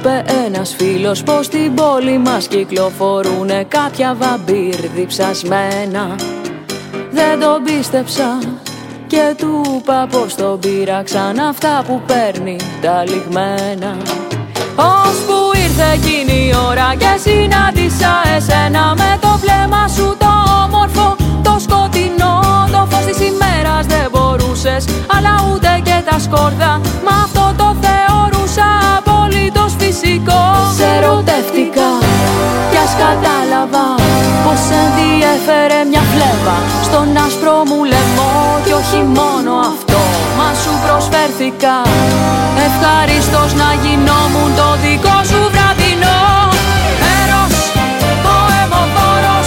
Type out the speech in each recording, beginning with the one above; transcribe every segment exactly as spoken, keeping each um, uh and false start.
είπε ένας φίλος πως στην πόλη μας κυκλοφορούνε κάποια βαμπύρ διψασμένα. Δεν τον πίστεψα και του είπα πως τον πήραξαν αυτά που παίρνει τα λιγμένα. Ώσπου ήρθε εκείνη η ώρα και συνάντησα εσένα, με το βλέμμα σου το όμορφο, το σκοτεινό, το φως της ημέρας δεν μπορούσες, αλλά ούτε και τα σκόρδα, μα αυτό το θεωρούσα απολύτως φυσικό. Σε ερωτεύτηκα κι ας κατάλαβα πως ενδιέφερε μια φλέβα στον άσπρο μου λαιμό, κι όχι μόνο αυτό, μα σου προσφέρθηκα ευχαρίστως να γινόμουν το δικό σου βραδινό. Έρος, ο αιμοφόρος,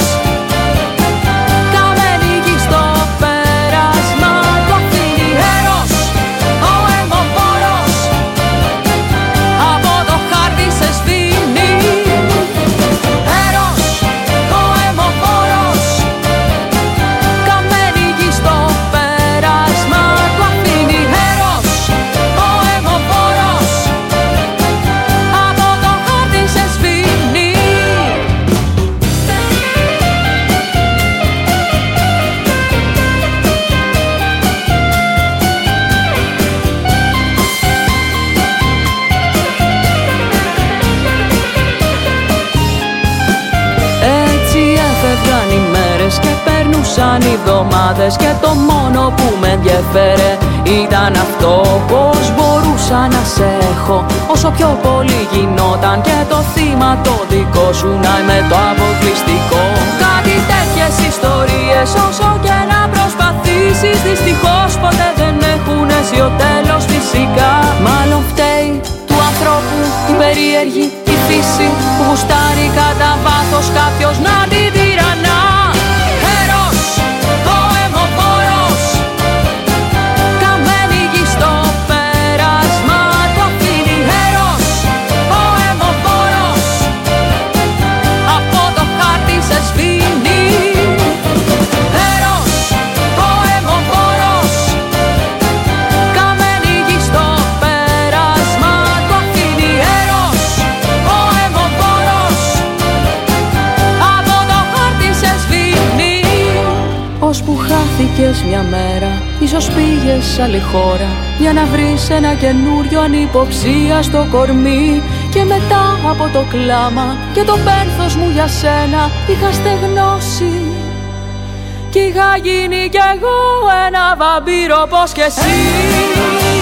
καμένη γη στο πέρασμα του αφήνει. Έρος, ο αιμοφόρος, από το χάρτη σε σβήνει. Έρος, ο αιμοφόρος, καμένη γη στο πέρασμα του αφήνει. Έρος, ο αιμοφόρος, από το χάρτη σε σβήνει. Έτσι έφευγαν οι μέρες και περνούσαν οι εβδομάδες, και το μόνο που με ενδιαφέρε ήταν αυτό, πως μπορούσα να σε έχω όσο πιο πολύ γινόταν, και το θύμα το δικό σου να είμαι το αποκλειστικό. Κάτι τέτοιες ιστορίες όσο και να προσπαθήσεις, δυστυχώς ποτέ δεν έχουν αίσιο ο τέλος φυσικά. Μάλλον φταίει του ανθρώπου η περίεργη η φύση, που γουστάρει κατά βάθος κάποιος να την τυραννά. Έρος, ο αιμοφόρος, καμένη γη στο πέρασμα του αφήνει. Έρος, ο αιμοφόρος, από το χάρτη σε σβήνει. Έρος, ο αιμοφόρος, καμένη γη στο πέρασμα του αφήνει. Έρος, ο αιμοφόρος, από το χάρτη σε σβήνει. Ώσπου χάθηκες μια μέρα, ίσως πήγες σε άλλη χώρα για να βρεις ένα καινούριο ανυποψία στο κορμί, και μετά από το κλάμα και το πένθος μου για σένα είχα στεγνώσει, κι είχα γίνει κι εγώ ένα βαμπύρο πως κι εσύ.